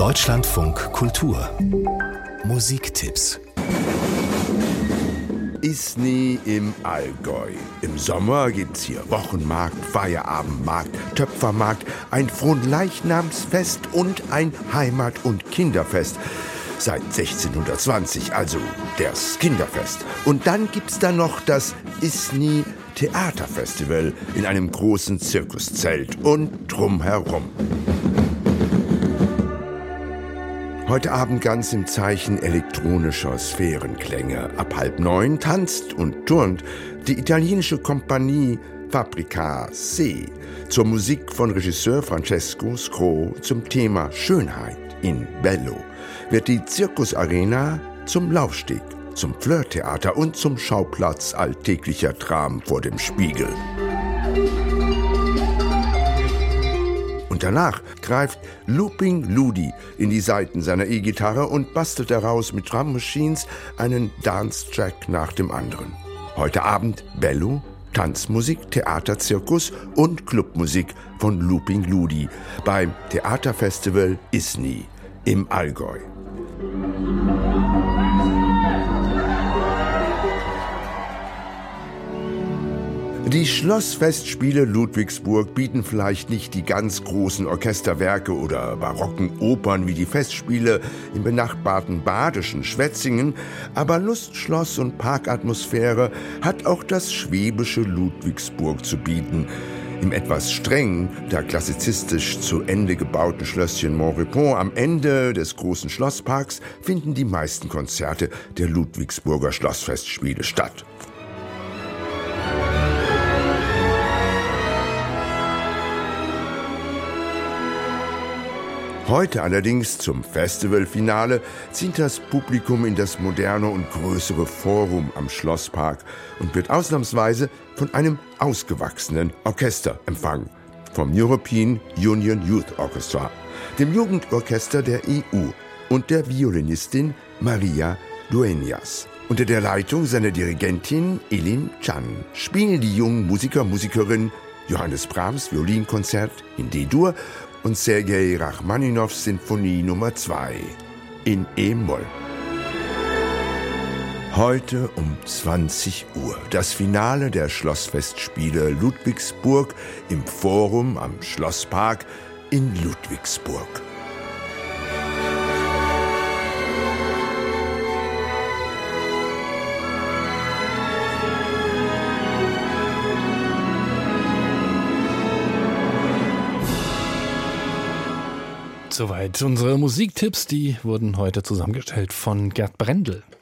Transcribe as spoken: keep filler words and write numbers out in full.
Deutschlandfunk Kultur Musiktipps. Isny im Allgäu. Im Sommer gibt's hier Wochenmarkt, Feierabendmarkt, Töpfermarkt, ein Fronleichnamsfest und ein Heimat- und Kinderfest. Seit sechzehnhundertzwanzig, also das Kinderfest. Und dann gibt's da noch das Isny Theaterfestival in einem großen Zirkuszelt und drumherum. Heute Abend ganz im Zeichen elektronischer Sphärenklänge. Ab halb neun tanzt und turnt die italienische Kompanie Fabbrica C zur Musik von Regisseur Francesco Scro zum Thema Schönheit in Bello. Wird die Zirkusarena zum Laufsteg, zum Flirttheater und zum Schauplatz alltäglicher Dramen vor dem Spiegel. Und danach greift Looping Ludi in die Saiten seiner E-Gitarre und bastelt daraus mit Drum Machines einen Dance-Track nach dem anderen. Heute Abend Bello, Tanzmusik, Theater, Zirkus und Clubmusik von Looping Ludi beim Theaterfestival Isny im Allgäu. Die Schlossfestspiele Ludwigsburg bieten vielleicht nicht die ganz großen Orchesterwerke oder barocken Opern wie die Festspiele im benachbarten badischen Schwetzingen, aber Lustschloss und Parkatmosphäre hat auch das schwäbische Ludwigsburg zu bieten. Im etwas streng, da klassizistisch zu Ende gebauten Schlösschen Montrepont am Ende des großen Schlossparks finden die meisten Konzerte der Ludwigsburger Schlossfestspiele statt. Heute allerdings zum Festivalfinale zieht das Publikum in das moderne und größere Forum am Schlosspark und wird ausnahmsweise von einem ausgewachsenen Orchester empfangen, vom European Union Youth Orchestra, dem Jugendorchester der E U und der Violinistin Maria Dueñas. Unter der Leitung seiner Dirigentin Elin Chan spielen die jungen Musiker, Musikerinnen Johannes Brahms Violinkonzert in D-Dur und Sergei Rachmaninows Sinfonie Nummer zwei in E-Moll. Heute um zwanzig Uhr das Finale der Schlossfestspiele Ludwigsburg im Forum am Schlosspark in Ludwigsburg. Soweit unsere Musiktipps, die wurden heute zusammengestellt von Gerd Brendel.